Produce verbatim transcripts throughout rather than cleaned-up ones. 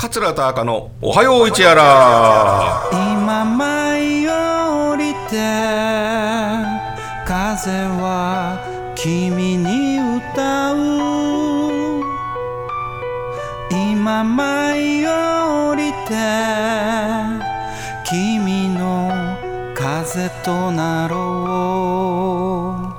桂田赤のおはよう市原。 今舞い降りて風は君に歌う。今舞い降りて君の風となろう。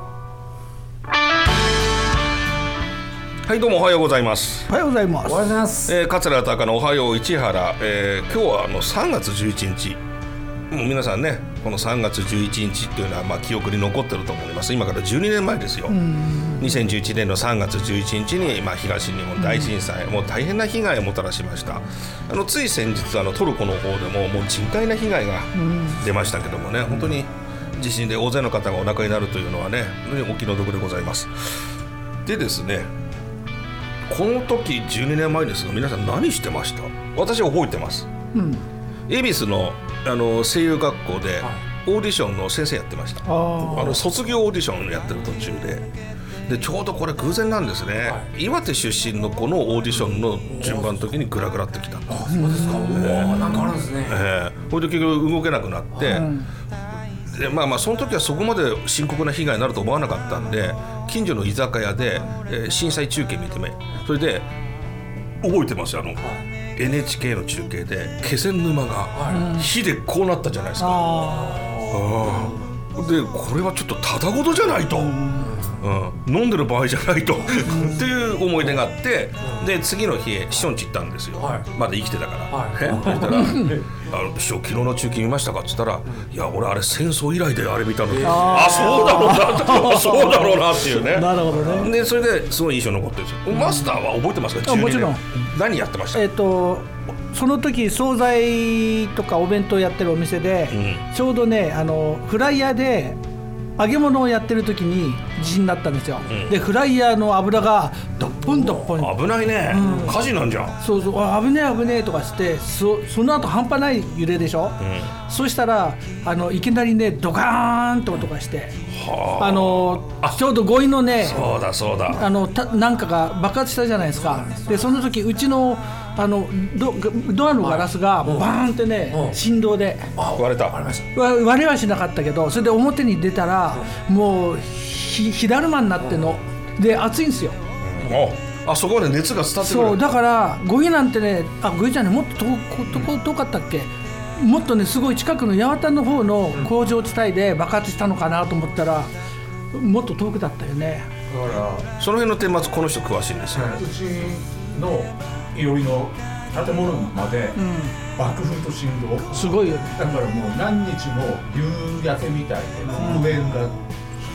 はい、どうもおはようございます。 おはようございます。 おはようございます。 えー、桂田赤のおはよう市原、えー、今日はあのさんがつじゅういちにち、もう皆さんね、このさんがつじゅういちにちっていうのはまあ記憶に残ってると思います。今からじゅうにねんまえですよ。にせんじゅういちねんのさんがつじゅういちにちに、まあ、東日本大震災、もう大変な被害をもたらしました。あのつい先日あのトルコの方でももう甚大な被害が出ましたけどもね、本当に地震で大勢の方がお亡くなりになるというのはね、本当にお気の毒でございます。でですね、この時じゅうにねんまえですが、皆さん何してました？私は覚えてます、うん、恵比寿 の, あの声優学校でオーディションの先生やってました。ああの卒業オーディションやってる途中ででちょうどこれ偶然なんですね、はい、岩手出身の子のオーディションの順番の時にグラグラってきた。あ、 そうですか。えー、なんかあるんですね。 えー、これで結局動けなくなって、うん、でまあまあその時はそこまで深刻な被害になると思わなかったんで、近所の居酒屋で、えー、震災中継見てめ、それで覚えてますよ、あの、はい、エヌエイチケー の中継で気仙沼が火でこうなったじゃないですか。ああでこれはちょっとただごとじゃないと、うんうん、飲んでる場合じゃないとっていう思い出があって、で次の日師匠んち行ったんですよ、はい、まだ生きてたから、はい、えそしたらあの師匠昨日の中継見ましたかって言ったら、いや俺あれ戦争以来であれ見たの、えー、あそうだろうなそうだろうなっていうね。 なるほどね。 でそれですごい印象残ってるんですよ、うん、マスターは覚えてますか？じゅうにねん。もちろん。何やってました？ えっとその時惣菜とかお弁当やってるお店で、うん、ちょうどねあのフライヤーで揚げ物をやってる時に地震になったんですよ、うん、でフライヤーの油がどっぽんどっぽん、 危ないね、うん、火事なんじゃん。そうそう危ねえ危ねえとかして そ, その後半端ない揺れでしょ、うん、そしたらあのいきなりねドカーンと音がして、はあ、あのあちょうど五位のねそうだそうだあのたなんかが爆発したじゃないですか。でその時うちのあの ド, ドアのガラスがバーンってね振動で割れた。 割れはしなかったけど、それで表に出たらもうひ火だるまになってので暑いんですよ、 うん、あそこまで熱が伝ってくる。 そうだから五位なんてね、あ五位じゃねもっと遠, 遠かったっけ、もっとねすごい近くの八幡の方の工場地帯で爆発したのかなと思ったらもっと遠くだったよね。 だからその辺の顛末この人詳しいんですよ、 はい、うちのいろいろ建物まで爆風と振動、 うん、すごいよね。 だからもう何日も夕焼けみたいで黒煙が、うん、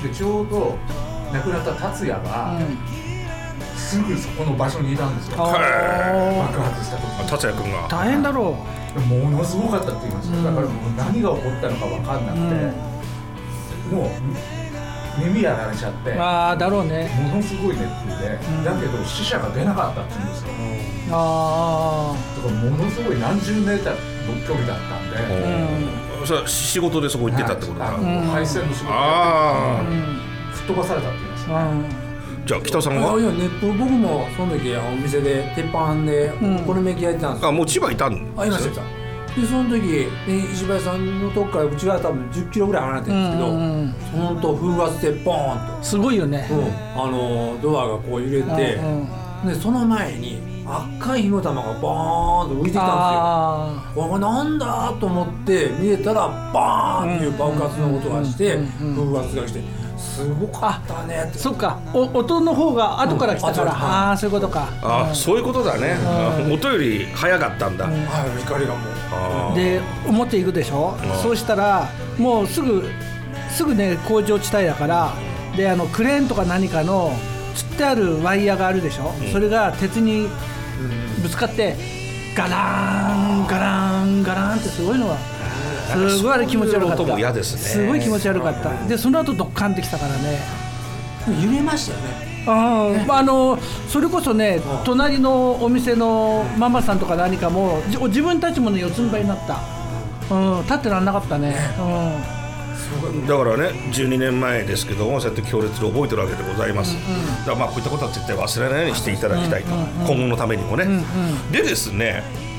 でちょうど亡くなった達也が、うん、すぐそこの場所にいたんですよ、爆発した時。 達也君が大変だろう、ものすごかったって言いました、うん、だからもう何が起こったのか分かんなくて、うん、もう耳やられちゃって、 あだろうね、 ものすごい熱風で、うん、だけど死者が出なかったって言うんですよ、うん、 あだからものすごい何十メーターの距離だったんで、 うん、それは仕事でそこ行ってたってことだ、はい、 あの配線の仕事やって、うん、吹っ飛ばされたって言いました、ね、 うん、じゃあ北さんは？ いや熱風、僕もその時お店で鉄板でお好み焼き焼いてたんですよ、 うん、あもう千葉いたんですよ。 あいましたでその時石橋さんのとこからうちは多分じゅっキロぐらい離れてるんですけど、うんうん、そのと風圧でボーンとすごいよね、 うん、あのドアがこう揺れて、うんうん、でその前に赤い火の玉がボーンと浮いてきたんですよ。これなんだと思って見えたらバーンっていう爆発の音がして、風圧が来てすごかったねって。 そっか、お音の方が後から来たから、うん、ああそういうことか。 あ、うん、そういうことだね、うん、音より早かったんだ、うん、 はい、光がもうで表行くでしょ、うん、そうしたらもうすぐすぐね工場地帯だから、であのクレーンとか何かのつってあるワイヤーがあるでしょ、うん、それが鉄にぶつかってガラーンガラーンガラーンってすごいのがすごいあれ気持ち悪かった。 そういう音も嫌ですね。 すごい気持ち悪かった。でその後ドッカンってきたからね、 揺れましたよね。 あ、ね、あのそれこそね、隣のお店のママさんとか何かも自分たちもね四つん這いになった、うん、立ってらんなかったね、 うん、だからねじゅうにねんまえですけども、そうやって強烈で覚えてるわけでございます、うんうん、だからまあこういったことは絶対忘れないようにしていただきたいと、うんうんうん、今後のためにもね、うんうん、でですね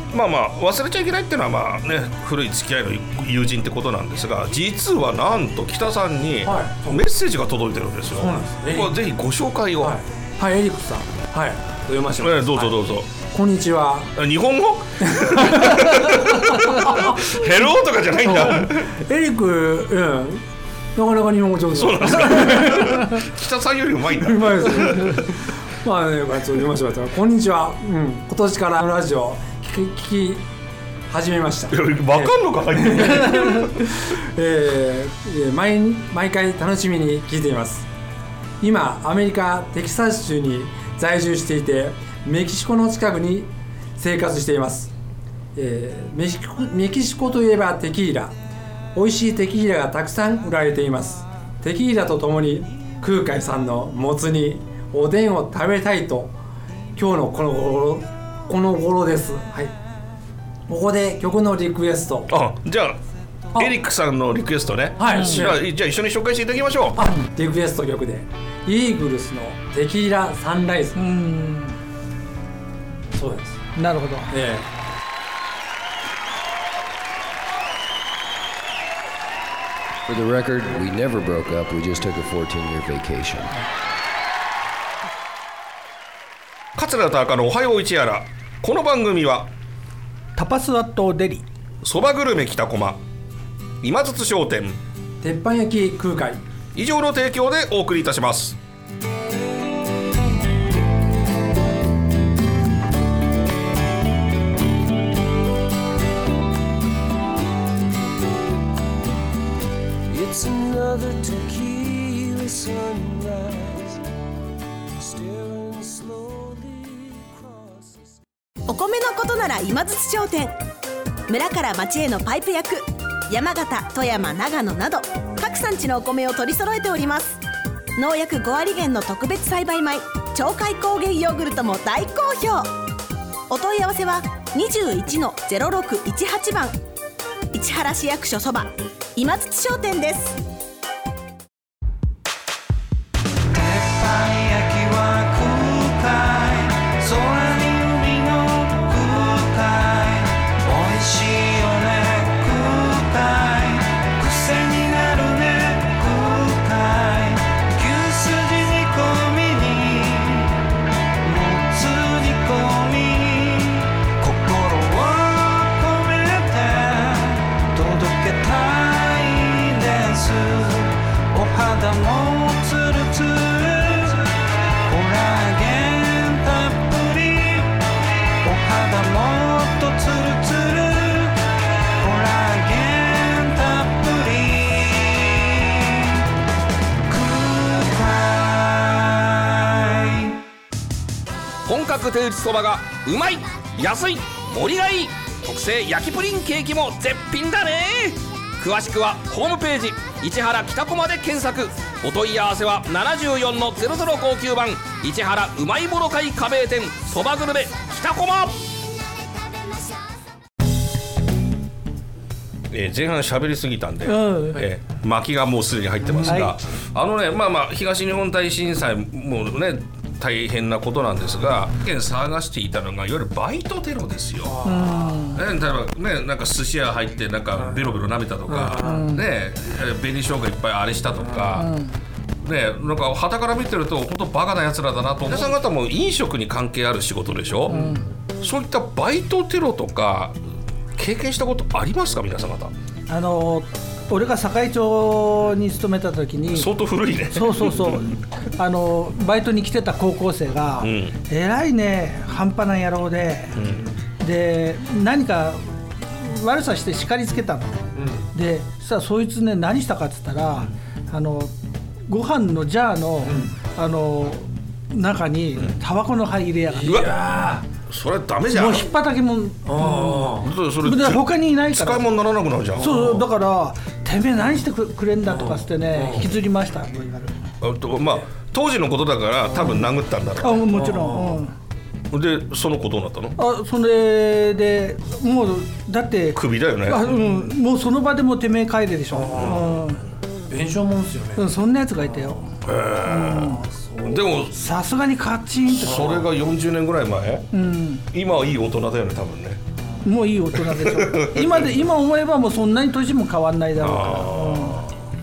まあまあ忘れちゃいけないっていうのはまあね古い付き合いの友人ってことなんですが、実はなんと北さんにメッセージが届いてるんですよ。 そうなんです。 これぜひご紹介を。 はい、はい、エリックさん、はい、読ませてもらいます。 どうぞどうぞ、はい、 こんにちは。 日本語ヘローとかじゃないんだ。 エリック、うん、なかなか日本語上手。 そうなんですか。北さんよりうまいんだ。 うまいですまあね、まあ、ちょっと読ませてもらった。こんにちは、うん、今年からラジオ聞き、聞き始めました。 分かんのか入ってる、 えー、毎, 毎回楽しみに聞いています。今アメリカテキサス州に在住していて、メキシコの近くに生活しています。えー、メキシコ、メキシコといえばテキーラ、美味しいテキーラがたくさん売られています。テキーラとともに空海さんのもつ煮、おでんを食べたいと今日のこの頃この頃です。はい。ここで曲のリクエスト。 あ、じゃあエリックさんのリクエストね。 はい。 じゃあ、じゃあ一緒に紹介していただきましょう。 あ、リクエスト曲でイーグルスのテキーラサンライズ。うーん。そうです。 なるほど。 ええ。 For the record, we never broke up. We just took a fourteen year vacation. 桂田中のおはよう市原。この番組はタパスワットデリ、 そばグルメ北駒、今津商店、 鉄板焼き空海以上の提供でお送りいたします。 It's another tequila sunrise, staring slowly across the... お米のことなら今津商店。村から町へのパイプ役、山形、富山、長野など各産地のお米を取り揃えております。農薬ご割減の特別栽培米、鳥海高原ヨーグルトも大好評。お問い合わせは にじゅういちのゼロろくいちはち 番、市原市役所そば今津商店です。 本格手打ちそばがうまい、安い、盛りがいい、特製焼きプリンケーキも絶品だね。詳しくはホームページ市原北駒で検索。お問い合わせはななじゅうよんのゼロゼロごきゅう番、市原うまいもろ会加盟店そばグルメ北駒。えー、前半喋りすぎたんで、うん、えー、巻きがもうすでに入ってますが、はい、あのね、まあまあ東日本大震災もね大変なことなんですが、県騒がしていたのがいわゆるバイトテロですよ。ね、例えばね、なんか寿司屋入ってなんかベロベロ舐めたとか、ね、紅生姜いっぱいあれしたとか、ね、なんか傍から見てると本当バカなやつらだなと。皆さん方も飲食に関係ある仕事でしょ、うん、そういったバイトテロとか経験したことありますか皆さん方。 あの俺が堺町に勤めた時に相当古いね。 そうそうそうあのバイトに来てた高校生が、うん、えらいね半端な野郎で、うん、で何か悪さして叱りつけたの、うん、でさあそいつね何したかっつったら、うん、あのご飯のジャーの、うん、あの中にタバコの灰入れやがって、 うわそれダメじゃん。 もう引っ張きもん、あ、うん、それ他にいないから使い物にならなくなるじゃん。 そうだからてめえ何してくれんだとかしてね、引きずりました。 まあ当時のことだから多分殴ったんだろう。 あ、もちろん、 うん、でその子どうなったの？ あ、それでもうだって首だよね。 あ、うん、もうその場でもてめえ帰れでしょ。 うん、弁償もんですよね。 うん、そんなやつがいたよ。へー、うん、でもさすがにカチンと。 それがよんじゅうねんぐらい前、うん、今はいい大人だよね多分ね。 もういい大人でしょ今で今思えばもうそんなに年も変わんないだろうから、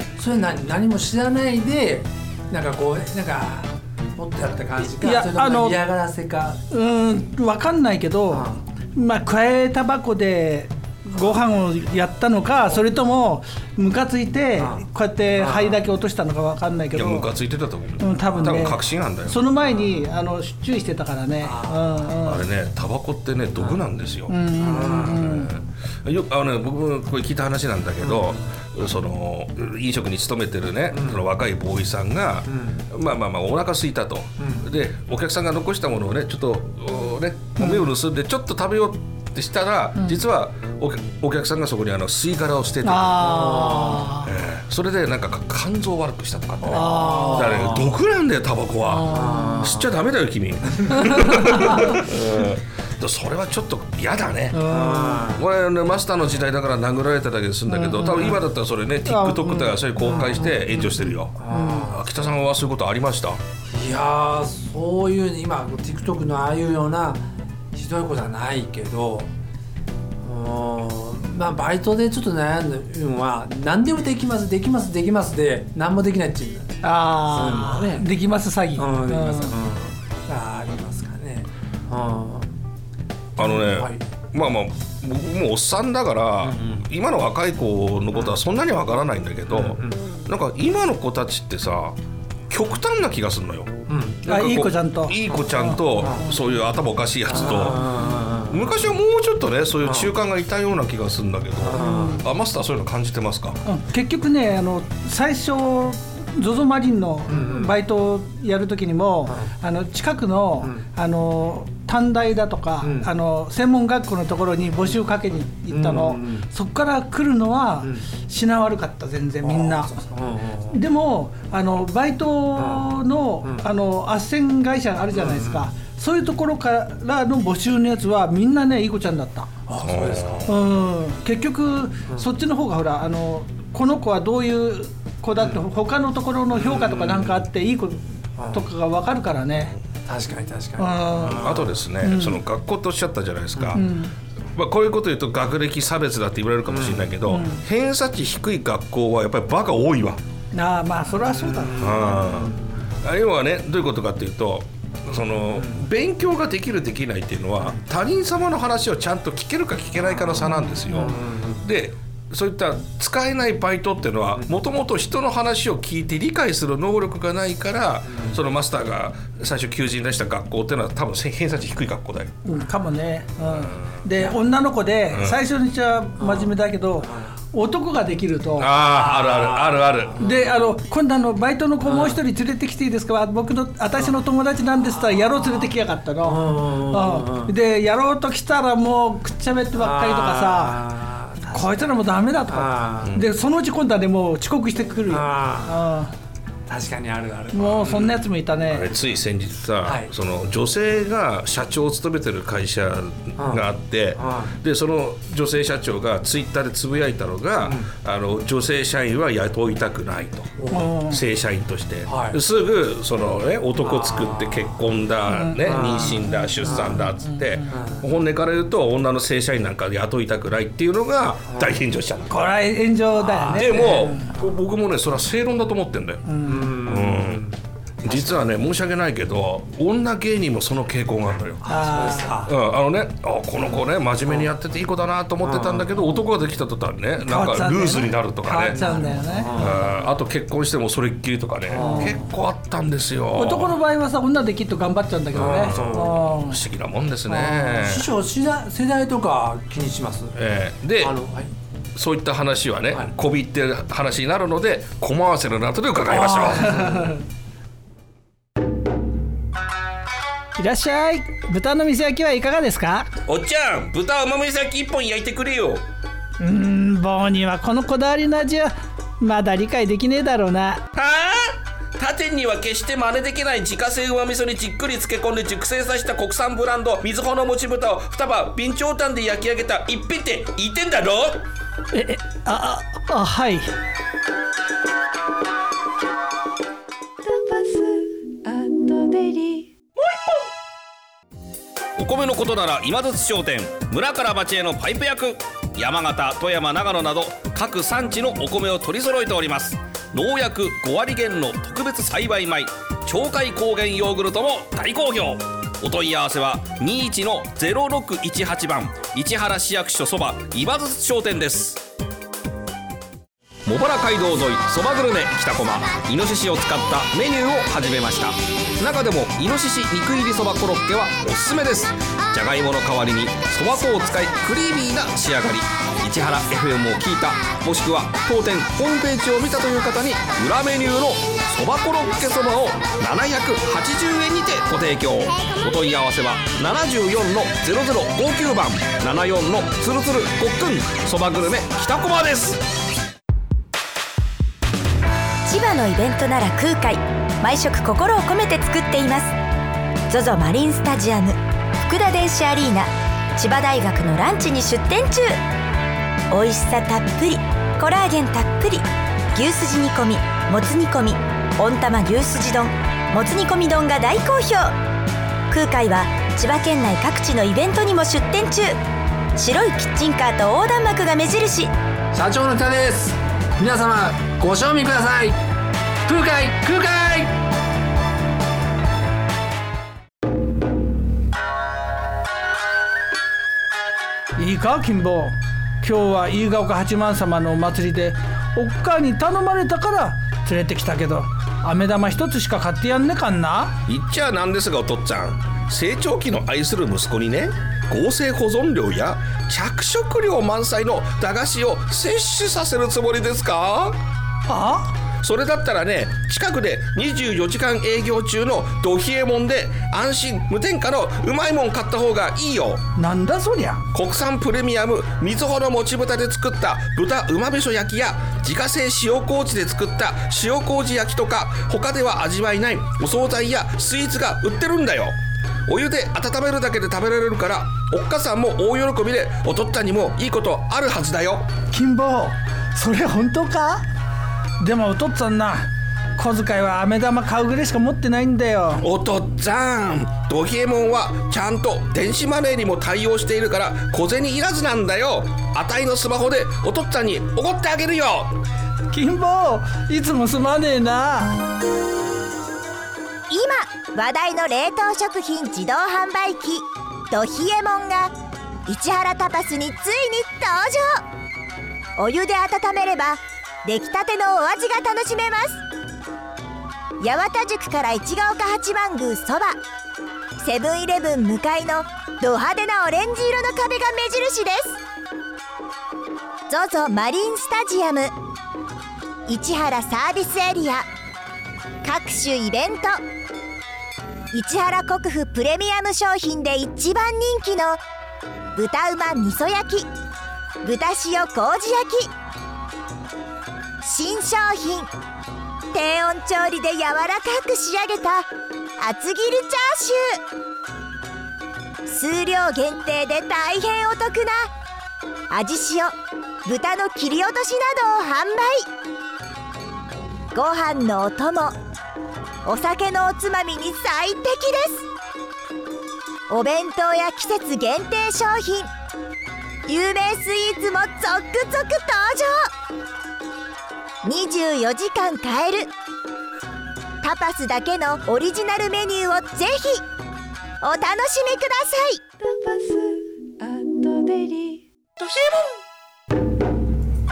うん、それ何何も知らないでなんかこうなんか持ってやった感じか、 いやそれとも嫌がらせか、 うん分かんないけど、うん、まあ加えタバコでご飯をやったのか、それともムカついてこうやって灰だけ落としたのか分かんないけど、 いやムカついてたと思う、 うん、多分ね、 多分確信なんだよ。 その前にあの注意してたからね。あ,、うんうん、 あれねタバコってね毒なんですよ。 うんうんうん、よあの、ね、僕これ聞いた話なんだけど、うん、その飲食に勤めてるね、うん、その若いボーイさんが、うん、まあまあまあお腹空いたと、うん、でお客さんが残したものをねちょっとね目を盗んでちょっと食べようってしたら、うん、実は お, お客さんがそこにあの吸い殻を捨てて、あ、えー、それでなんか肝臓を悪くしたとかってね。あだから、ね、毒なんだよタバコは。吸っちゃダメだよ君、うん、それはちょっと嫌だね。これねマスターの時代だから殴られただけでするんだけど、多分今だったらそれね TikTok とかそういう公開して炎上してるよ。北さんはそういうことありました？ いやーそういう今 TikTok のああいうようなひどいことはないけど、まあバイトでちょっと悩んでるのは何でもできますできますできますで何もできないっていうんだ。 ああ、ね、できます詐欺、 うん、できます、うん、あ, ありますかね、うん、 あのね、はい、まあまあ僕もおっさんだから、うんうん、今の若い子のことはそんなにわからないんだけど、うんうん、なんか今の子たちってさ極端な気がするのよ、うん、 あいい子ちゃんといい子ちゃんとそういう頭おかしいやつと、昔はもうちょっとねそういう中間がいたような気がするんだけど、あマスターそういうの感じてますか？ うん、結局ねあの最初ゾゾマリンのバイトをやるときにも、うんうん、あの近くの、うん、あの短大だとか、うん、あの専門学校のところに募集かけに行ったの、うんうんうん、そこから来るのは、うん、品悪かった全然みんな、うん、でもあのバイトの、うん、あの斡旋会社あるじゃないですか、うん、そういうところからの募集のやつはみんなねいい子ちゃんだった。 あそうですか、 うん、結局、うん、そっちの方がほらあのこの子はどういう子だって他のところの評価とかなんかあっていい子とかが分かるからね。 確かに確かに。 あとですね、うん、その学校っておっしゃったじゃないですか、うんまあ、こういうこと言うと学歴差別だって言われるかもしれないけど、うんうん、偏差値低い学校はやっぱりバカ多いわ。 あまあそれはそうだね、 うん、要はねどういうことかっていうとその勉強ができるできないっていうのは他人様の話をちゃんと聞けるか聞けないかの差なんですよ。でそういった使えないバイトっていうのはもともと人の話を聞いて理解する能力がないから、うん、そのマスターが最初求人出した学校っていうのは多分偏差値低い学校だよ、 うん、かもね、うん、で女の子で最初には真面目だけど、うん、男ができるとああるあるあるあるであの今度あのバイトの子もう一人連れてきていいですか、僕の私の友達なんですと野郎連れてきやがったの、うん、で野郎と来たらもうくっちゃべってばっかりとかさこいつらもダメだとかでそのうち今度はねもう遅刻してくるよ。あ確かにあるある。 もうそんなやつもいたね。 あれつい先日さ、はい、その女性が社長を務めてる会社があってでその女性社長がツイッターでつぶやいたのが、うん、あの女性社員は雇いたくないと、うん、正社員として、はい、すぐその、ね、男作って結婚だ、ね、妊娠だ出産だっつって、うん、本音から言うと女の正社員なんか雇いたくないっていうのが大炎上しちゃった。 これは炎上だよね。 でも、うん、僕もねそれは正論だと思ってんだよ、うんうん、実はね申し訳ないけど女芸人もその傾向があるのよ。 あそうですか、 うん、あのねあこの子ね真面目にやってていい子だなと思ってたんだけど、うん、男ができた途端ねなんかルーズになるとかね、 変わっちゃうんだよね、 うん、あと結婚してもそれっきりとかね、うん、結構あったんですよ。 男の場合はさ女できっと頑張っちゃうんだけどね、うん、 不思議なもんですね。 師匠世代とか気にします、 えー、であの、はいそういった話はね、はい、こびってる話になるのでコマーシャルの後で伺いましょう。いらっしゃい。豚の水焼きはいかがですか？ おっちゃん豚うまみ焼き一本焼いてくれよ。 うーん棒にはこのこだわりの味はまだ理解できねえだろうな。 はあ他店には決して真似できない自家製うま味噌にじっくり漬け込んで熟成させた国産ブランドみずほのもち豚をにば備長炭で焼き上げた一品って言ってんだろ。 ええああはい。 お米のことなら今津商店、村から町へのパイプ役、山形、富山、長野など各産地のお米を取り揃えております。農薬ご割減の特別栽培米鳥海高原ヨーグルトも大好評。お問い合わせはにいちのゼロろくいちはちばん市原市役所そば今津商店です。茂原街道沿いそばグルメ北駒、イノシシを使ったメニューを始めました。中でもイノシシ肉入りそばコロッケはおすすめです。じゃがいもの代わりにそば粉を使いクリーミーな仕上がり。市原 エフエム を聞いた、もしくは当店ホームページを見たという方に裏メニューのそばコロッケそばをななひゃくはちじゅうえんにてご提供。お問い合わせはななじゅうよんのゼロゼロごきゅうばんななよんのつるつるごっくんそばグルメ北駒です。 千葉のイベントなら空海、毎食心を込めて作っています。 ゾゾ マリンスタジアム、福田電子アリーナ、千葉大学のランチに出店中。美味しさたっぷり、コラーゲンたっぷり、牛すじ煮込み、もつ煮込み、温玉牛すじ丼、もつ煮込み丼が大好評。空海は千葉県内各地のイベントにも出店中。白いキッチンカーと横断幕が目印。 社長の北です。皆様ご賞味ください。空海空海。 いいか金坊、今日は飯ヶ丘八幡様のお祭りでおっかあに頼まれたから連れてきたけど、飴玉一つしか買ってやんねかんな。 言っちゃなんですがお父っつぁん、成長期の愛する息子にね、合成保存料や着色料満載の駄菓子を摂取させるつもりですか？ はあ？ それだったらね、近くでにじゅうよじかん営業中のド冷えもんで安心無添加のうまいもん買った方がいいよ。 なんだそりゃ。 国産プレミアムみずほのもち豚で作った豚うまべしょ焼きや自家製塩麹で作った塩麹焼きとか、他では味わえないお惣菜やスイーツが売ってるんだよ。お湯で温めるだけで食べられるから、おっかさんも大喜びで、おとっつぁんにもいいことあるはずだよ。 金坊、それ本当か？でもおとっつぁんな、小遣いは飴玉買うぐらいしか持ってないんだよ。 おとっつぁん、ド冷えもんはちゃんと電子マネーにも対応しているから小銭いらずなんだよ。あたいのスマホでおとっつぁんにおごってあげるよ。 金坊、いつもすまねえな。 今話題の冷凍食品自動販売機ド冷えもんが市原タパスについに登場。お湯で温めれば出来たてのお味が楽しめます。八幡宿から市ヶ丘八幡宮そば、セブンイレブン向かいのド派手なオレンジ色の壁が目印です。 ゾゾ マリンスタジアム、市原サービスエリア、各種イベント、市原国府プレミアム商品で一番人気の豚うま味噌焼き、豚塩麹焼き、新商品低温調理で柔らかく仕上げた厚切りチャーシュー、数量限定で大変お得な味塩豚の切り落としなどを販売。ご飯のお供、お酒のおつまみに最適です。お弁当や季節限定商品、有名スイーツも続々登場。にじゅうよじかん買えるタパスだけのオリジナルメニューをぜひお楽しみください。タパスアットデリドシモン。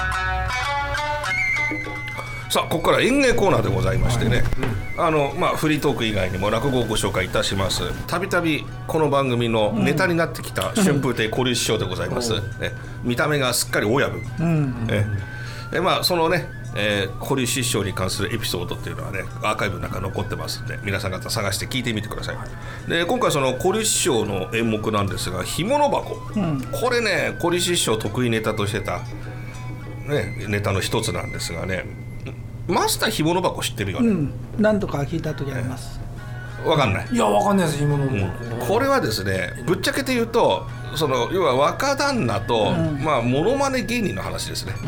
さあ、ここから演芸コーナーでございましてね、あのまあフリートーク以外にも落語をご紹介いたします。たびたびこの番組のネタになってきた春風亭小龍師匠でございます、ね、見た目がすっかり親分、うんええまあそのねえー、小龍師匠に関するエピソードっていうのはね、アーカイブの中に残ってますんで、皆さん方探して聞いてみてください。で、今回その小龍師匠の演目なんですが、干物箱、うん、これね小龍師匠得意ネタとしてた、ね、ネタの一つなんですがね、マスター干物箱知ってるよね。 うん、何度か聞いた時あります、 ね、 わかんない。 いやわかんないです今の、 うん、これはですねぶっちゃけて言うとその要は若旦那と、うんまあ、モノマネ芸人の話ですね、うん、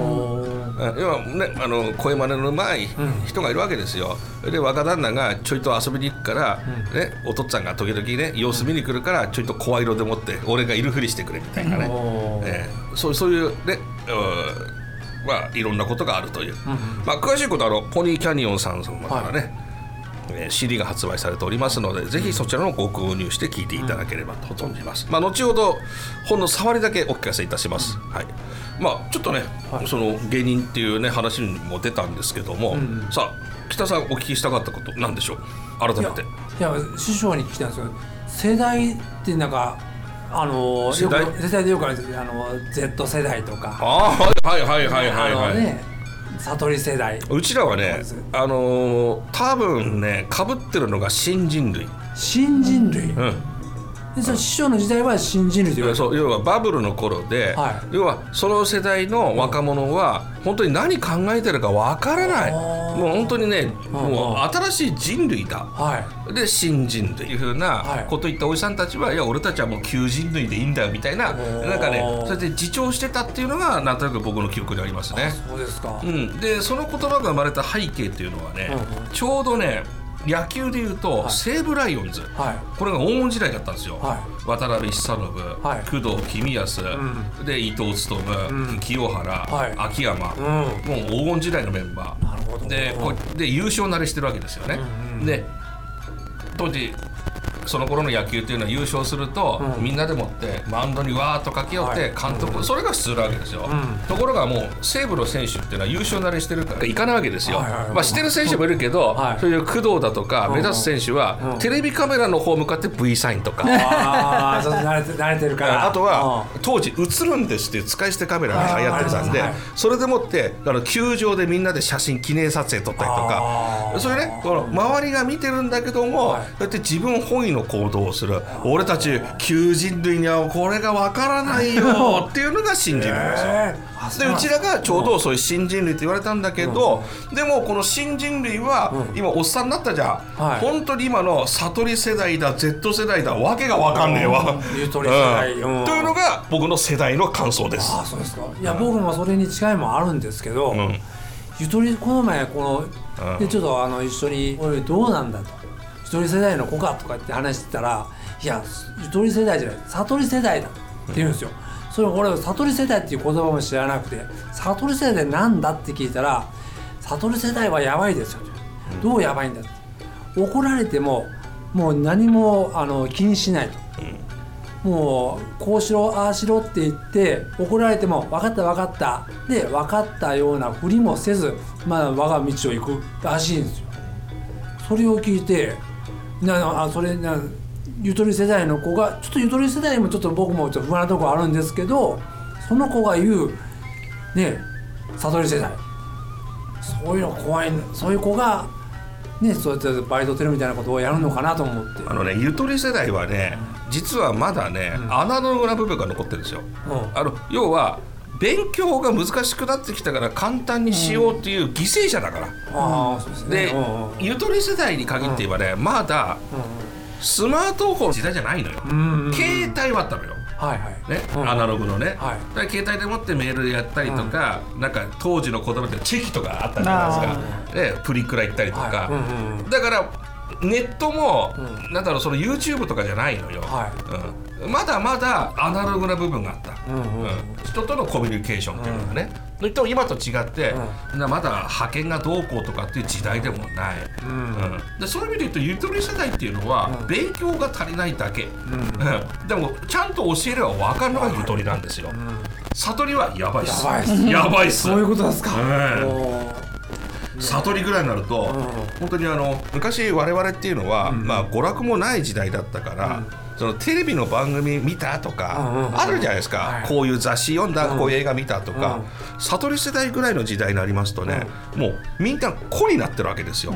要はねあの声真似のうまい人がいるわけですよ。で若旦那がちょいと遊びに行くから、うんね、お父っつぁんが時々ね様子見に来るからちょいと声色でもって俺がいるふりしてくれみたいなね、えー、そう、そういうね、まあ、いろんなことがあるという、うんまあ、詳しいことはあのポニーキャニオンさんからね、はいシーディー が発売されておりますのでぜひそちらのご購入して聞いていただければと存じます、まあ、後ほど本の触りだけお聞かせいたします、はいまあ、ちょっとね、はい、その芸人っていう、ね、話にも出たんですけども、うん、さあ北さんお聞きしたかったこと何でしょう改めて。 いや、いや師匠に聞きたいんですけど世代ってなんかあの世代世代でよくあるんですあの Z 世代とかああはいはいはいはいはい、 ね悟り世代うちらはねあのー、多分ね被ってるのが新人類新人類、 うんでその師匠の時代は新人類というそう要はバブルの頃で、はい、要はその世代の若者は本当に何考えてるかわからないもう本当にねもう新しい人類だ、はい、で新人というふうなこと言ったおじさんたちはいや俺たちはもう旧人類でいいんだよみたいななんかねそうやって自重してたっていうのがなんとなく僕の記憶にありますね。 そうですか、 うん、でその言葉が生まれた背景っていうのはね、うんうん、ちょうどね野球でいうと、はい、西武ライオンズ、はい、これが黄金時代だったんですよ、はい、渡辺久信、はい、工藤公康、うん、で伊藤勉、うん、清原、はい、秋山、うん、もう黄金時代のメンバーなるほどでこで優勝慣れしてるわけですよね、うんうん、で当時その頃の野球っていうのは優勝すると、うん、みんなでもってマウンドにわーっと駆け寄って監督、はい、それが普通なわけですよ、うん、ところがもう西武の選手っていうのは優勝慣れしてるから行かないわけですよ、はいはいはいまあ、してる選手もいるけど、はい、そういう工藤だとか目指す選手は、うん、テレビカメラの方向かって V サインとかあちょっと慣れて、慣れてるからあとは当時映るんですっていう使い捨てカメラが流行ってたんで、はい、それでもってあの球場でみんなで写真記念撮影撮ったりとかそれねこの周りが見てるんだけども、はい、だって自分本位の行動をする俺たち旧人類にはこれがわからないよっていうのが新人類ですよ、えー、でうちらがちょうどそういう新人類って言われたんだけど、うん、でもこの新人類は今おっさんになったじゃん、はい、本当に今の悟り世代だ Z 世代だわけがわかんねえわ、 うん、ゆとり世代、 うん、というのが僕の世代の感想です。 あそうですか。いや僕もそれに近いもあるんですけど、うん、ゆとりこの前この、うん、でちょっとあの一緒に俺どうなんだとゆとり世代の子かとかって話してたらいやゆとり世代じゃない悟り世代だって言うんですよ、うん、それ俺は悟り世代っていう言葉も知らなくて悟り世代なんだって聞いたら悟り世代はやばいですよ、うん、どうやばいんだって怒られてももう何もあの気にしないと、うん、もうこうしろああしろって言って怒られても分かった分かったで分かったようなふりもせずまあ我が道を行くらしいんですよ。それを聞いてなあそれなゆとり世代の子がちょっとゆとり世代もちょっと僕もちょっと不安なところあるんですけどその子が言うね悟り世代そういうの怖いそういう子がねそうやってバイトテレみたいなことをやるのかなと思ってあのねゆとり世代はね、うん、実はまだね、うん、アナログな部分が残ってるんですよ、うん、あの要は勉強が難しくなってきたから簡単にしようっていう犠牲者だから、うん、あそうですね、で、うん、ゆとり世代に限って言えばね、うん、まだ、うんスマートフォンの時代じゃないのよ、うんうんうん、携帯はあったのよ、はいはいねうん、アナログのね、はい、だから携帯でもってメールやったりとか、うん、なんか当時の子供ってチェキとかあったじゃないですか、でプリクラ行ったりとか、はいうんうん、だからネットも、うん、なんだろうその YouTube とかじゃないのよ、はいうん、まだまだアナログな部分があった、うんうんうん、人とのコミュニケーションっていうのがね、うん、今と違って、うん、まだ派遣がどうこうとかっていう時代でもない、うんうん、でそういう意味で言うとゆとり世代っていうのは、うん、勉強が足りないだけ、うん、でもちゃんと教えれば分かるのがゆとりなんですよ、うん、悟りはやばいっすやばいっすやばいっすそういうことですか、 うん悟りぐらいになると、うん、本当にあの昔我々っていうのは、うんまあ、娯楽もない時代だったから、うん、そのテレビの番組見たとか、うん、あるじゃないですか、はい、こういう雑誌読んだ、うん、こういう映画見たとか、うん、悟り世代ぐらいの時代になりますとね、うん、もうみんな子になってるわけですよ、うん、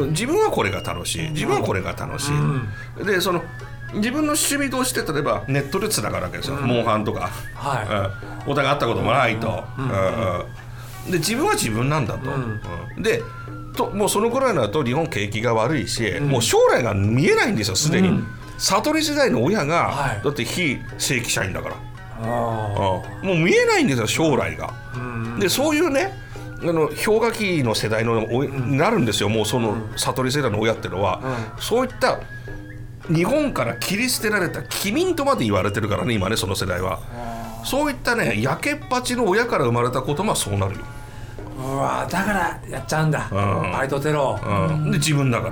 自分はこれが楽しい自分はこれが楽しい、うん、でその自分の趣味同士で例えばネットでつながるわけですよ、うん、モンハンとか、はいうん、お互い会ったこともないと、うんうんうんで自分は自分なんだと、うんうん、でともうそのくらいになると日本景気が悪いし、うん、もう将来が見えないんですよすでに、うん、悟り世代の親が、はい、だって非正規社員だからあもう見えないんですよ将来が、うん、でそういうねあの氷河期の世代のになるんですよ、もうその悟り世代の親っていうのは、うん、そういった日本から切り捨てられた帰民とまで言われてるからね今ねその世代は。そういったね焼けっぱちの親から生まれた子供はそうなるよ。 うわだからやっちゃうんだ、うん、バイトテロ、 うん、で自分だから、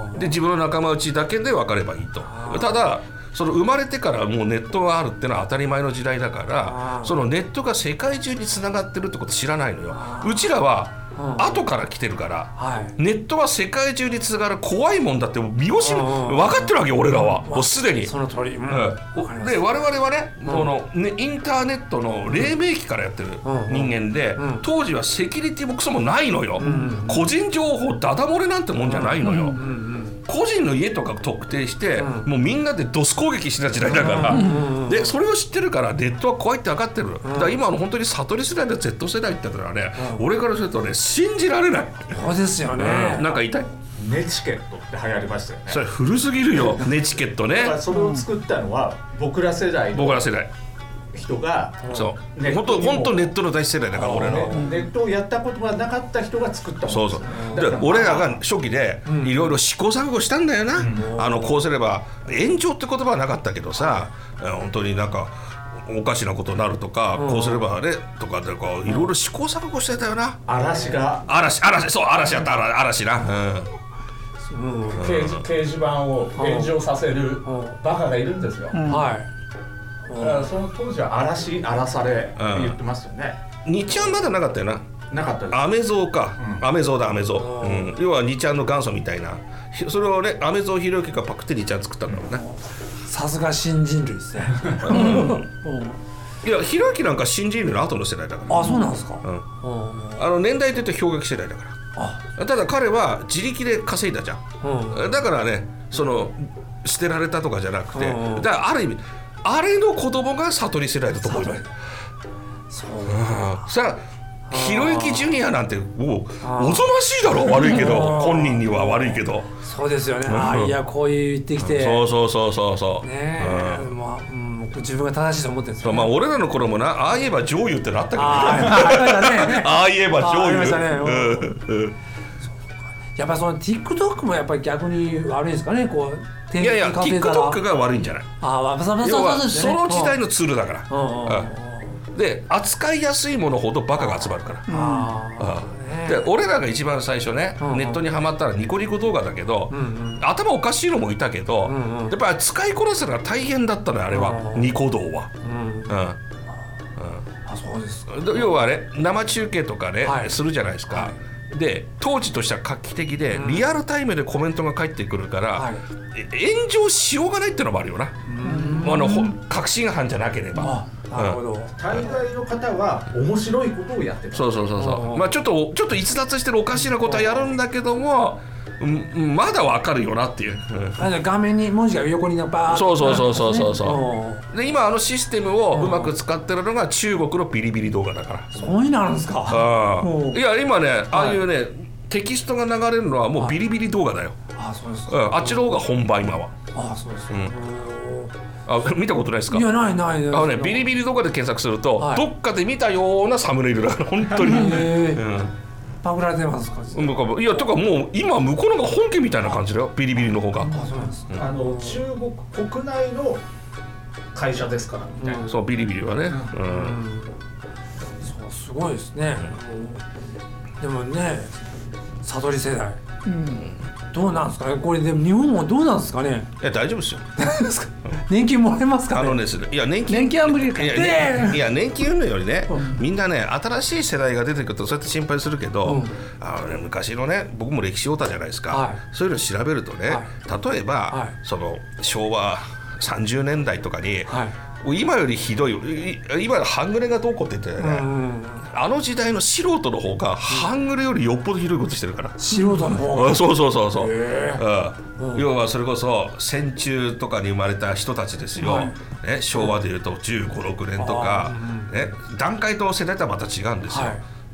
うん、で自分の仲間内だけで分かればいいと。ただその生まれてからもうネットがあるってのは当たり前の時代だからそのネットが世界中につながってるってこと知らないのよ。うちらは後から来てるから、はい、ネットは世界中につながる怖いもんだって見越し分かってるわけよ俺らはもうすでに。 その通り、うん、 で我々はね、うん、このねインターネットの黎明期からやってる人間で、うん、当時はセキュリティもクソもないのよ、うん、個人情報ダダ漏れなんてもんじゃないのよ、うんうん、個人の家とか特定して、うん、もうみんなでドス攻撃してた時代だから、うん、でそれを知ってるからネットは怖いって分かってる、うん、だから今の本当に悟り世代の Z 世代って言ったらね、うん、俺からするとね信じられない。 そうですよね、 うん、なんか言いたい。 ネチケットって流行りましたよね。 それ古すぎるよネチケットね。 だからそれを作ったのは僕ら世代の僕ら世代人が、 そう本当本当ネットの大世代だから俺のネットをやったことがなかった人が作ったものです。 そうそうで俺らが初期でいろいろ試行錯誤したんだよな、うん、あのこうすれば炎上って言葉はなかったけどさ、本当になんかおかしなことになるとか、うん、こうすればねとかでこういろいろ試行錯誤してたよな。 嵐が嵐嵐そう嵐やった嵐な、 うんうん、掲示、掲示板を炎上させるバカがいるんですよ、うん、はい。だからその当時は嵐荒らされって言ってますよね、 うん、にちゃんまだなかったよな。 なかったです。 アメゾウか、うん、アメゾウだアメゾウ、うん、要はにちゃんの元祖みたいなそれをねアメゾウひろゆきがパクってにちゃん作ったんだろうね。 さすが新人類ですね、 うん、いやひろゆきなんか新人類の後の世代だから。 あそうなんですか、 うん、あの年代で言うと氷河期世代だから。あただ彼は自力で稼いだじゃん、うん、だからねその捨てられたとかじゃなくて、うん、だからある意味あれの子供が悟り世代だと思います。そう、うん、さあひろゆきジュニアなんてもうおぞましいだろ悪いけど本人には悪いけど。 そうですよね、うん、あいやこういう言ってきて、 そうそうそうそうそうねえ、うんまあうん、自分が正しいと思ってるんですよ、ね、 まあ俺らの頃もなああ言えば上優ってのあったけどねああ言えば上優、ね、 やっぱりその TikTok もやっぱり逆に悪いんですかねこう。 いやいや TikTok が悪いんじゃない。 ああ、そう要はそうですね。 その時代のツールだから、うんうん、で扱いやすいものほどバカが集まるから。ああで俺らが一番最初ね、うんうん、ネットにハマったらニコニコ動画だけど、うんうん、頭おかしいのもいたけど、うんうん、やっぱり使いこなすのが大変だったのよあれは、うん、ニコ動は、うんうんうん、あそうですか。 要はね生中継とかね、はい、するじゃないですか、はい、で当時としては画期的で、うん、リアルタイムでコメントが返ってくるから、はい、炎上しようがないっていうのもあるよな、うん、あの確信犯じゃなければ。 なるほど、うん、大概の方は面白いことをやってる。 そうそうそうそう、まあ、ちょっとちょっと逸脱してるおかしなことはやるんだけども、うん、まだわかるよなっていう、 うん、画面に文字が横にバーッと、 そうそうそうそうそうそうで今あのシステムをうまく使ってるのが中国のビリビリ動画だから。 そういうのあるんですか。 あいや今ねああいうね、はい、テキストが流れるのはもうビリビリ動画だよ。 あそうですか、 うん、あっちの方が本場今は。 あそうですか、うんあ見たことないですか。 いやないないない。 あのねビリビリ動画で検索すると、はい、どっかで見たようなサムネイルだから本当に、 うん、パクられてますか。 いやとかもう今向こうのが本家みたいな感じだよビリビリの方が。あそうなんです、 うん、あの中国国内の会社ですからみたいな、 うん、そうビリビリはね、うんうん、 そうすごいですね、うん、でもね悟り世代、うん、どうなんですかねこれ。でも日本もどうなんですかね。 いや大丈夫ですよ年金もらえますかね。 あのですねいや年金年金は無理か。 いや、ね、いや年金云々よりね、うん、みんなね新しい世代が出てくるとそうやって心配するけど、うん、あのね、昔のね僕も歴史オタじゃないですか、はい、そういうの調べるとね、はい、例えば、はい、その昭和さんじゅうねんだいとかに、はい、今よりひどい今の半グレがどうこうって言ってね、うん、あの時代の素人の方が半グレよりよっぽどひどいことしてるから。 素人の方が。 そうそうそうそう、うん、要はそれこそ戦中とかに生まれた人たちですよ、はい、ね、昭和でいうとじゅうご、ろくねんとか、ね、段階と世代とはまた違うんですよ、はい、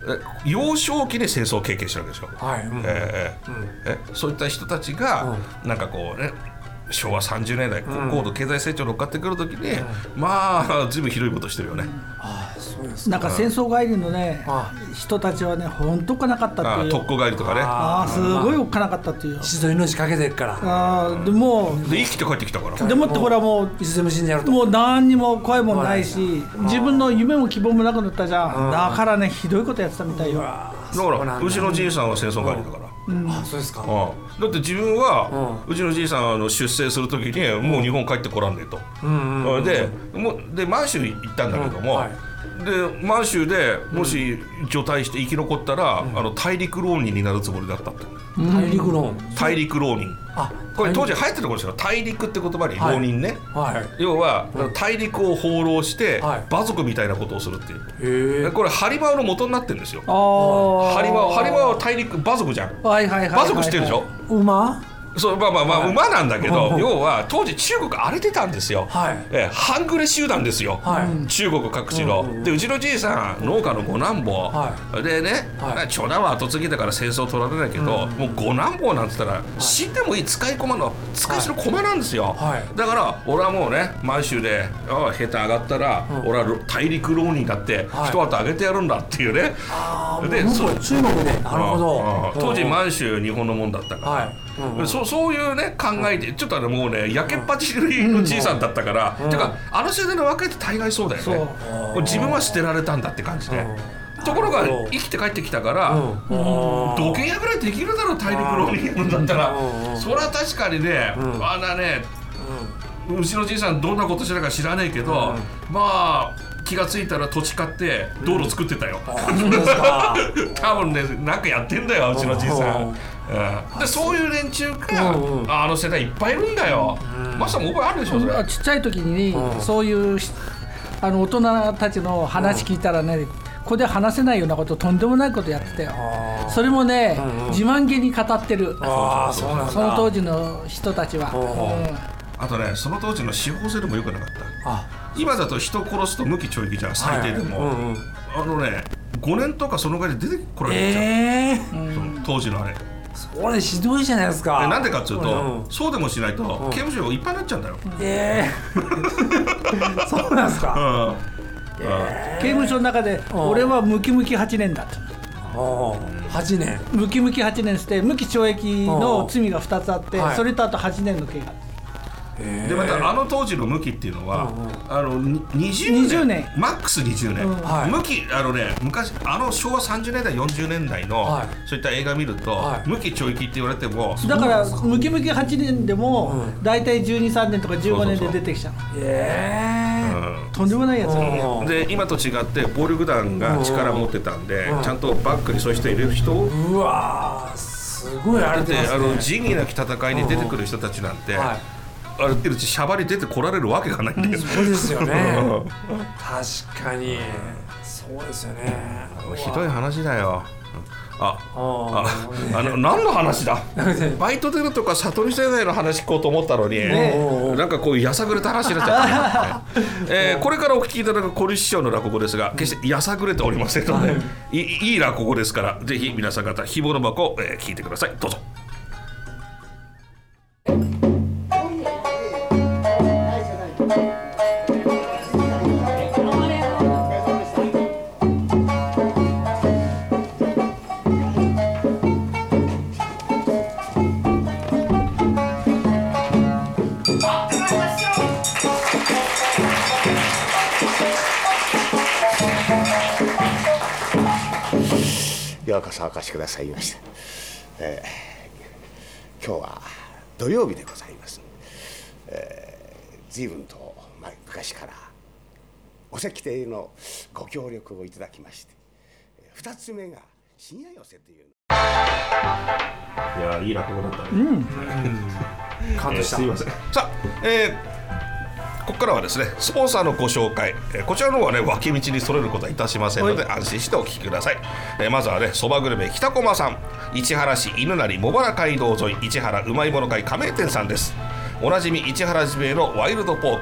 幼少期で戦争を経験してるわけでしょ、 はい、うんえーうん、えそういった人たちが、うん、なんかこうね昭和さんじゅうねんだい、うん、高度経済成長に乗っかってくるときに、うん、まあずいぶんひどいことしてるよね、うん、 あそうですなんか戦争帰りのね、うん、人たちはね本当おっかなかったっていう、 特攻帰りとかね、 ああすごいおっかなかったっていう、 一度命かけてるから、 あでもで生きて帰ってきたから、 でもってほらもういつでも死んじゃうと、 もう何にも声もないし、自分の夢も希望もなくなったじゃん、だからねひどいことやってたみたいよ。 だからうちのじいさんは戦争帰りだから、 うん、あそうですか、 うん、だって自分は、うん、うちのじいさんの出征するときにもう日本帰ってこらんねえと、うんうんうん、で, もうで満州行ったんだけども、うんはい、で満州でもし除隊して生き残ったら、うん、あの大陸浪人になるつもりだったって、 うん、大陸浪大陸浪人、あこれ当時流行ってることですよ、大陸って言葉に浪人ね、はいはい、要は、うん、大陸を放浪して、はい、馬族みたいなことをするっていう、へこれハリバオの元になってるんですよ。あハリバオハリバオは大陸馬族じゃん、はいはいはいはい、馬族知ってるでしょ、 馬そうまあまあまあ、はい、馬なんだけど、うん、要は当時中国荒れてたんですよ、はい、え半グレ集団ですよ、はい、中国各地の、うん、でうちのじいさん農家の五男坊、はい、でね、はい、長男は後継ぎだから戦争取られないけど、うん、もう五男坊なんて言ったら、はい、死んでもいい使い駒の使いしの米なんですよ、はい、だから俺はもうね満州で下手上がったら、うん、俺は大陸浪人だって一旗あげてやるんだっていうね、 はい、でそ中国でなるほど、 うん、当時満州日本のもんだったから、はいうんうん、そ, そういうね考えでちょっとあのもうね焼けっぱちのじいさんだったから、うん、てかあの世代の若いって大概そうだよね、もう自分は捨てられたんだって感じで、ところが生きて帰ってきたから、うん、土下やぐらいできるだろう大陸浪人だったら、それは確かにね、うん、あんなね、うん、うちのじいさんどんなことしてたか知らないけど、うん、まあ気がついたら土地買って道路作ってたよ、うん、多分ねなんかやってんだようちのじいさん、うん、でそういう連中が、うんうん、あの世代いっぱいいるんだよ、うん、マスターも覚えあるでしょそれ、 ちっちゃい時に、うん、そういうあの大人たちの話聞いたらね、うん、ここで話せないようなこととんでもないことやってたよ、それもね、うんうん、自慢げに語ってる、あそうなんだ、その当時の人たちは、 うん、あとねその当時の司法制度も良くなかった、あ今だと人殺すと無期懲役じゃん最低でも、はいうんうん、あのねごねんとかそのぐらいで出てこられるじゃん、えー、その当時のあれそれひどいじゃないですか。 なんでかっていうと、うん、そうでもしないと、うん、刑務所がいっぱいになっちゃうんだよ。 えー、そうなんですか、うんえー、刑務所の中で俺はムキムキはちねんだったはちねんムキムキはちねんして無期懲役の罪がふたつあって、それとあとはちねんの刑がでまたあの当時の無期っていうのは、うんうん、あのにじゅうねん、にじゅうねんマックスにじゅうねん、うんはい、無期あのね昔あの昭和さんじゅうねんだいよんじゅうねんだいの、はい、そういった映画見ると、はい、無期懲役って言われてもだからムキムキはちねんでも、うん、だいたいじゅうに、さんねんとかじゅうごねんで出てきちゃう。えーうん、とんでもないやつだで今と違って暴力団が力持ってたんで、うん、ちゃんとバックにそういう人いる人うわすごいあれてますね。 あの仁義なき戦いに出てくる人たちなんて、うんはいある程度シャバに出てこられるわけがないんだよ、うん、 そうですよね確かにそうですよねひどい話だよあああの何の話だバイト出るとか悟り世代の話聞こうと思ったのに、ね、なんかこういうやさぐれた話になっちゃった、ねえー、これからお聞きいただく小西師匠の落語ですが決してやさぐれておりませんので、はい、い, いい落語ですからぜひ皆さん方ひぼの箱を、えー、聞いてください。どうぞ。 ようこそお越しくださいました、えー、今日は土曜日でございます、えー、随分と前昔からお石亭のご協力をいただきましてふたつめが深夜寄せといういやいい落語だったね、うん、 感動した、 えー、すいません。さあ、えーここからはですねスポンサーのご紹介、えー、こちらの方はね脇道にそれることはいたしませんので安心してお聞きください、えー、まずはねそばグルメ北駒さん市原市犬成茂原街道沿い市原うまいもの会加盟店さんです。おなじみ市原ジビエのワイルドポーク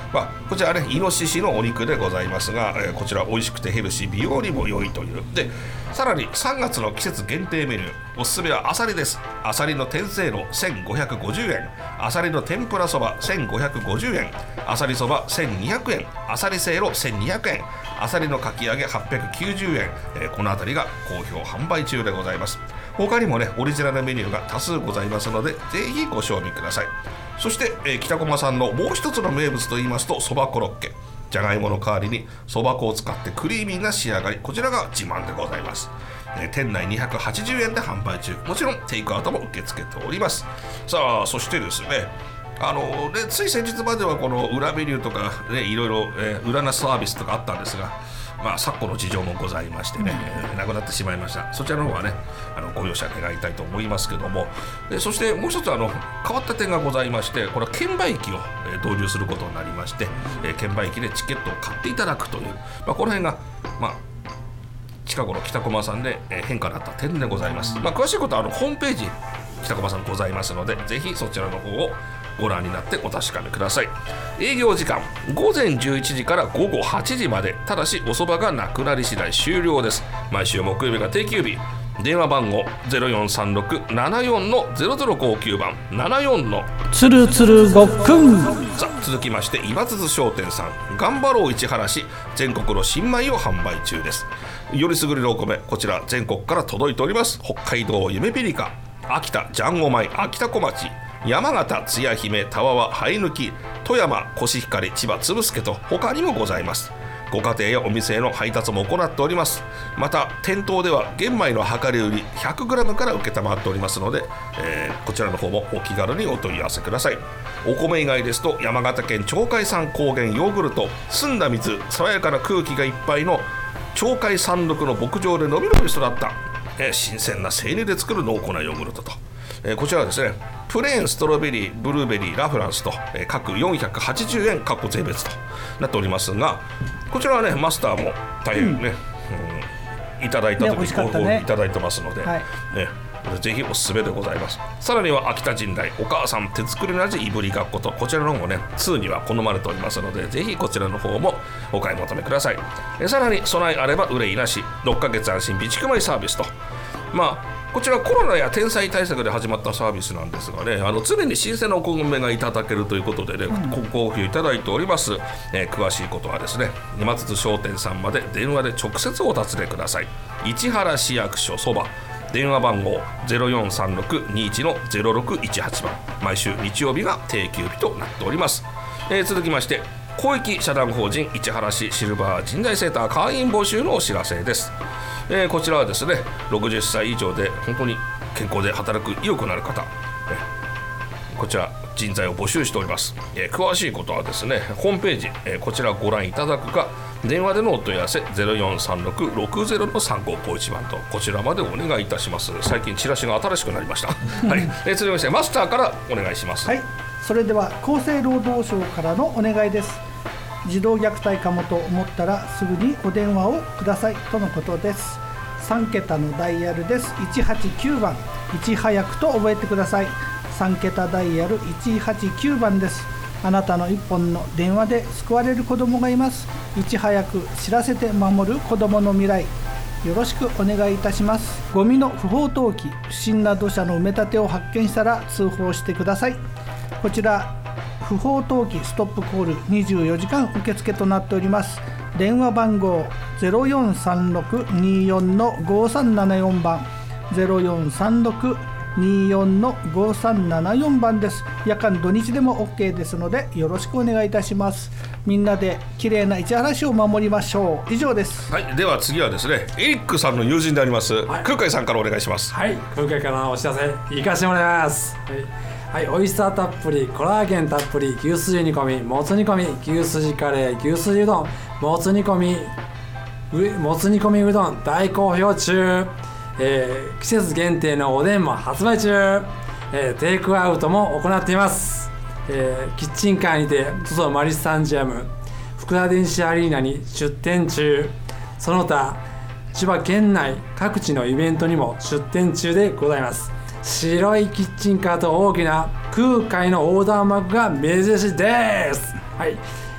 まあ、こちらねイノシシのお肉でございますが、えー、こちら美味しくてヘルシー美容にも良いというで、さらにさんがつの季節限定メニューおすすめはアサリです。アサリの天せいろせんごひゃくごじゅうえん、アサリの天ぷらそばせんごひゃくごじゅうえん、アサリそばせんにひゃくえん、アサリせいろせんにひゃくえん、アサリのかき揚げはっぴゃくきゅうじゅうえん、えー、このあたりが好評販売中でございます。他にもねオリジナルメニューが多数ございますのでぜひご賞味ください。そして、えー、北駒さんのもう一つの名物といいますとそばコロッケ、じゃがいもの代わりにそば粉を使ってクリーミーな仕上がり、こちらが自慢でございます。えー、店内にひゃくはちじゅうえんで販売中、もちろんテイクアウトも受け付けております。さあそしてですねあのねつい先日まではこの裏メニューとか、ね、いろいろ、えー、裏なサービスとかあったんですが、まあ、昨今の事情もございましてね、うん、なくなってしまいました。そちらの方はねあのご容赦願いたいと思いますけども、でそしてもう一つあの変わった点がございまして、これは券売機を、えー、導入することになりまして、えー、券売機でチケットを買っていただくという、まあ、この辺がまあ近頃北駒さんで、えー、変化だった点でございます。まあ、詳しいことはあのホームページ北駒さんございますのでぜひそちらの方をご覧になってお確かめください。営業時間ごぜんじゅういちじからごごはちじまで、ただしおそばがなくなり次第終了です。毎週木曜日が定休日、電話番号 ゼロよんさんろくななよんのゼロゼロごきゅう 番ななよんのつるつるごっくん。 さあ続きまして今津商店さん頑張ろう市原市全国の新米を販売中です。よりすぐりのお米、こちら全国から届いております。北海道ゆめぴりか、秋田ジャンゴ米、秋田小町、山形つや姫、たわわ灰抜き、富山コシヒカリ、千葉つぶすけと他にもございます。ご家庭やお店への配達も行っております。また店頭では玄米の量り売り ひゃくグラム から受けたまっておりますので、えー、こちらの方もお気軽にお問い合わせください。お米以外ですと山形県鳥海産高原ヨーグルト、澄んだ水、爽やかな空気がいっぱいの鳥海山麓の牧場でのびのび育った、えー、新鮮な生乳で作る濃厚なヨーグルトと、えー、こちらはですねプレーン、ストロベリー、ブルーベリー、ラフランスと、えー、各よんひゃくはちじゅうえん各税別となっておりますが、こちらはねマスターも大変ね、うんうん、いただいた時にご購入いただいてますので、はいね、これぜひおすすめでございます。さらには秋田神代お母さん手作りの味いぶりがっこと、こちらの方もねにには好まれておりますのでぜひこちらの方もお買い求めください。えさらに備えあれば憂いなしろっかげつ安心備蓄米サービスと、まあこちらコロナや天災対策で始まったサービスなんですがね、あの常に新鮮なお米がいただけるということでね、うん、ご好評いただいております。えー、詳しいことはですね今津商店さんまで電話で直接お尋ねください。市原市役所そば電話番号 ゼロよんさんろくにいちのゼロろくいちはち 番、毎週日曜日が定休日となっております。えー、続きまして公益社団法人市原市シルバー人材センター会員募集のお知らせです。えー、こちらはですねろくじゅっさい以上で本当に健康で働く意欲のある方、えー、こちら人材を募集しております。えー、詳しいことはですねホームページ、えー、こちらご覧いただくか電話でのお問い合わせ ゼロよんさんろくろくゼロのさんごごいち 番とこちらまでお願いいたします。最近チラシが新しくなりました、はい。えー、続きましてマスターからお願いします。 はい、それでは厚生労働省からのお願いです。児童虐待かもと思ったらすぐにお電話をくださいとのことです。さんけたのダイヤルです。いちはちきゅうばん、いち早くと覚えてください。さんけたダイヤルいちはちきゅうばんです。あなたの一本の電話で救われる子どもがいます。いち早く知らせて守る子どもの未来、よろしくお願いいたします。ゴミの不法投棄、不審な土砂の埋め立てを発見したら通報してください。こちら不法投棄ストップコールにじゅうよじかん受付となっております。電話番号 ゼロよんさんろくによんのごさんななよん 番 ゼロよんさんろくによんのごさんななよん 番です。夜間土日でも OK ですのでよろしくお願いいたします。みんなで綺麗な市原市を守りましょう。以上です。 はい、では次はですねエリックさんの友人であります、はい、空海さんからお願いします。 はい、空海からお知らせ行かせてもらいます。はい、はい、オイスターたっぷり、コラーゲンたっぷり、牛すじ煮込み、もつ煮込み、牛すじカレー、牛すじうどん、もつ煮込みもつ煮込みうどん大好評中。えー、季節限定のおでんも発売中。えー、テイクアウトも行っています。えー、キッチンカーにてトソマリスタンジアム福田電子アリーナに出店中。その他千葉県内各地のイベントにも出店中でございます。白いキッチンカーと大きな空海の横断幕が目印です。はい、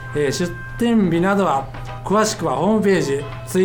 えー、出店日などは詳しくはホームページ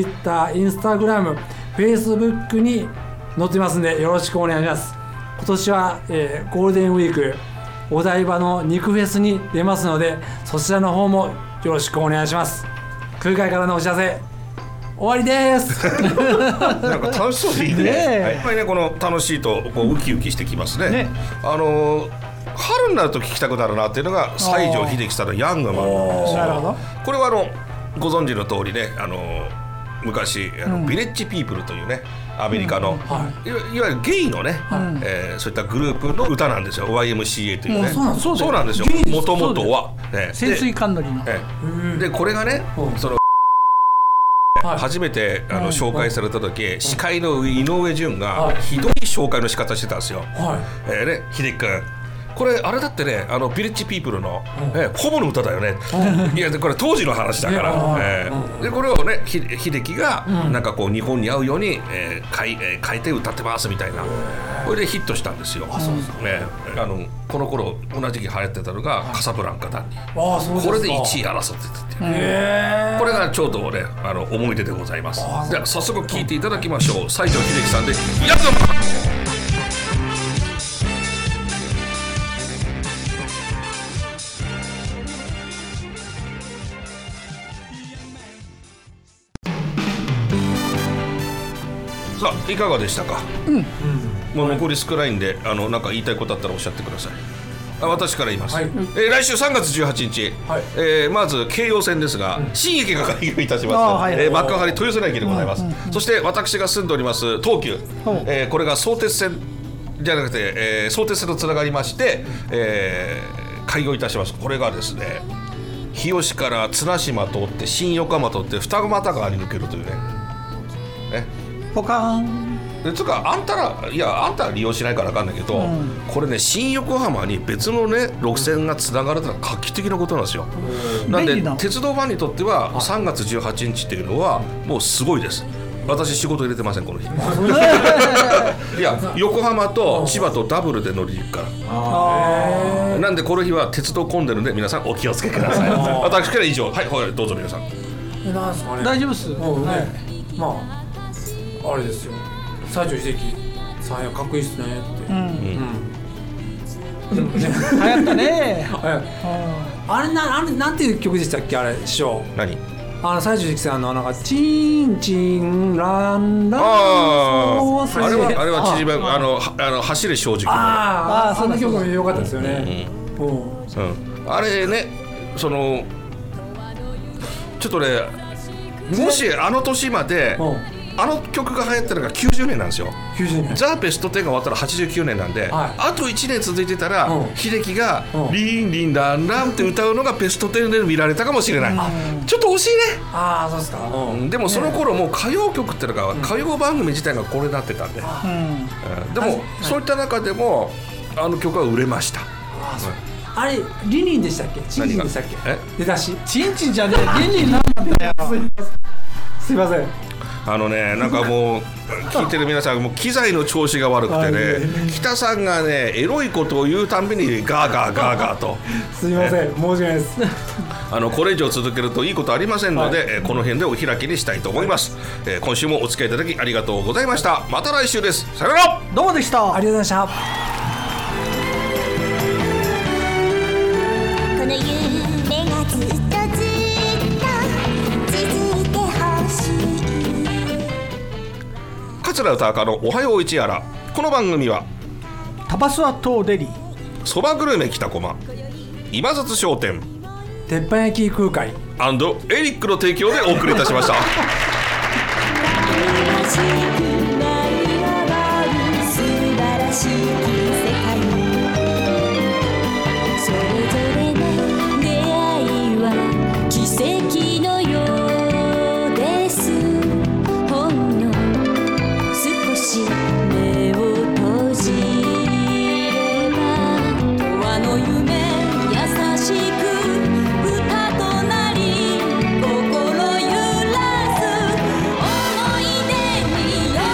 Twitter、Instagram、Facebook に載ってますんでよろしくお願いします。今年は、えー、ゴールデンウィークお台場の肉フェスに出ますのでそちらの方もよろしくお願いします。空海からのお知らせ終わりですなんか楽しそうでいいね。 ねやっぱりねこの楽しいとこうウキウキしてきますね。 ねあのー春になると聞きたくなるなっていうのが西城秀樹さんのヤングマンなんですよ。 なるほど。 これはあのご存知の通りね、あの昔あの、うん、ビレッジピープルというねアメリカの、うんはい、い, わいわゆるゲイのね、はいえー、そういったグループの歌なんですよ。 ワイエムシーエー というね。 そうなんそうそうなんですよ。もともとは、ね、 潜水艦乗りの、 えー、でこれがね、うん、そのはい、初めてあの、うん、紹介された時、うん、司会の井上順がひどい紹介の仕方してたんですよ。はいえーね、秀樹君これあれだってねあのビレッジピープルの、うんえー、ホモの歌だよね、うん、いやこれ当時の話だから、えーうん、でこれをね秀樹が、うん、なんかこう日本に合うように、えー、変, えー、変えて歌ってますみたいなこれでヒットしたんですよ。あそうですか、ね、あのこの頃同じ時期流行ってたのが、はい、カサブランカだにあそうですかこれでいちい争ってたっていうへこれがちょうどねあの思い出でございます。では早速聴いていただきましょう。西城秀樹さんでヤングマン。さあいかがでしたか。うん、もう残り少ないんであのなんか言いたいことあったらおっしゃってください。あ私から言います、はいえー、来週さんがつじゅうはちにち、はいえー、まず京葉線ですが、うん、新駅が開業いたします、はいえー、幕張豊洲駅でございます、うんうんうん、そして私が住んでおります東急、うんえー、これが相鉄線じゃなくて、えー、相鉄線とつながりまして、えー、開業いたします。これがですね日吉から綱島通って新横浜通って二俣川に抜けるというねねポカーンでつうかあんたらいやあんたら利用しないから分かんないけど、うん、これね新横浜に別のね路線がつながるのは画期的なことなんですよ。なんで鉄道ファンにとってはさんがつじゅうはちにちっていうのはもうすごいです。私仕事入れてませんこの日いや横浜と千葉とダブルで乗りに行くからあなんでこの日は鉄道混んでるんで皆さんお気をつけください私から以上はい、はい、どうぞ皆さん。 えなんすかね大丈夫っす、 うんねはい、まああれですよ西城秀樹さんやかっこいいっすねって、うんうん、流行ったねあれなあれなんていう曲でしたっけあれ師匠何あの西城秀樹さんのなんかチンチンランランああれはあれは縮めあのあの走れ正直ああそんな曲も良かったですよね、うんうんうん、あれねそのちょっとねもしあの年まであの曲が流行ったのがきゅうじゅうねんなんですよ。 きゅうじゅうねんザ・ベストテンが終わったらはちじゅうきゅうねんなんで、はい、あといちねん続いてたら、うん、秀樹がリンリンランランって歌うのがベストテンで見られたかもしれない、うん、ちょっと惜しいね。 ああそうですか、 うん、でもその頃もう歌謡曲っていうのが、うん、歌謡番組自体がこれになってたんで、うんうん、でも、はい、そういった中でもあの曲は売れました。 あ, そううん、あれリンリンでしたっけチンチンでしたっけえ出だしチンチンじゃねえリンリンなんだよすいませんあのねなんかもう聞いてる皆さんもう機材の調子が悪くてね北さんがねエロいことを言うたんびにガーガーガーガーとすいません、ね、申し訳ないですあのこれ以上続けるといいことありませんので、はい、この辺でお開きにしたいと思います、はい、今週もお付き合いいただきありがとうございました。また来週です。さよなら。 どうもでした。 ありがとうございました。 この夢がずっとずっと続いてほしい。 桂歌赤のおはよう市原。この番組はタバスワ島デリーそばグルメ北駒今津商店鉄板焼き空海 &エリックの提供でお送りいたしました心揺らす思い出によ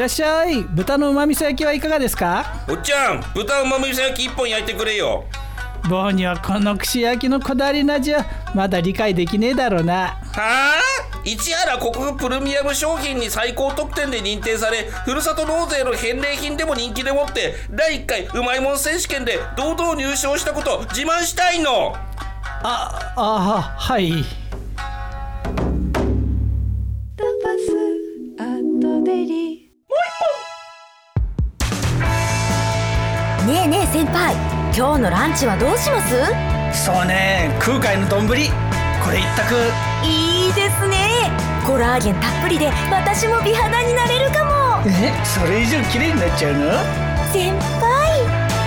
らっしゃい。豚のうま味噌焼きはいかがですか？ おっちゃん、豚うま味噌焼き一本焼いてくれよ。 坊にはこの串焼きのこだわりの味はまだ理解できねえだろうな。 はあ？市原国府プレミアム商品に最高得点で認定され、ふるさと納税の返礼品でも人気でもってだいいっかいうまいもん選手権で堂々入賞したこと自慢したいの。 あ、あ、はい。 タパスアットデリ。 ねえねえ先輩、今日のランチはどうします？ そうね、空海の丼、これ一択。 いいですね。コラーゲンたっぷりで私も美肌になれるかも。 え、それ以上綺麗になっちゃうの？ 先輩。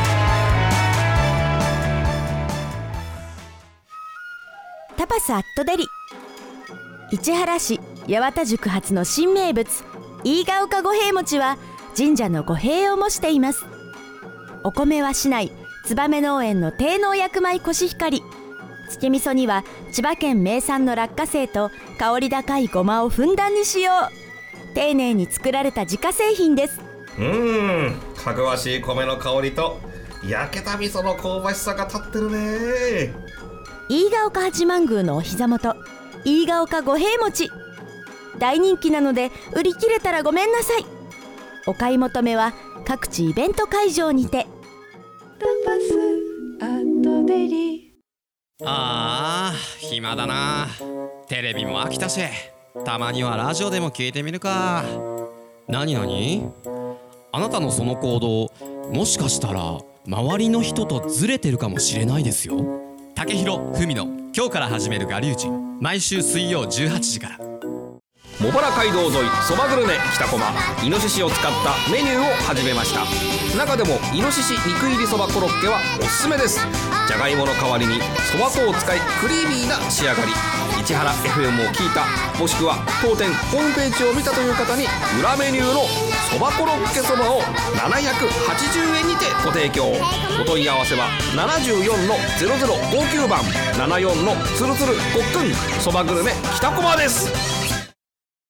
タパスアットデリ。市原市八幡宿発の新名物飯ヶ丘五平餅は神社の五平を模しています。お米は市内燕農園の低農薬米コシヒカリ。つけ味噌には千葉県名産の落花生と香り高いごまをふんだんに使用。丁寧に作られた自家製品です。 うーん、かぐわしい米の香りと焼けた味噌の香ばしさが立ってるね。 飯ヶ丘八幡宮のお膝元飯ヶ丘五平餅、大人気なので売り切れたらごめんなさい。お買い求めは各地イベント会場にて。 タパスアットデリ。 あー暇だな。テレビも飽きたし、たまにはラジオでも聞いてみるか。なになに？あなたのその行動、もしかしたら周りの人とずれてるかもしれないですよ。竹広文の今日から始める我流人、毎週水曜じゅうはちじから。 茂原街道沿いそばグルメ北駒、イノシシを使ったメニューを始めました。中でもイノシシ肉入りそばコロッケはおすすめです。じゃがいもの代わりにそば粉を使いクリーミーな仕上がり。市原 エフエム を聞いた、もしくは当店ホームページを見たという方に裏メニューのそばコロッケそばをななひゃくはちじゅうえんにてご提供。お問い合わせはななじゅうよんのゼロゼロごきゅうばんななよんのつるつるごっくんそばグルメ北駒です。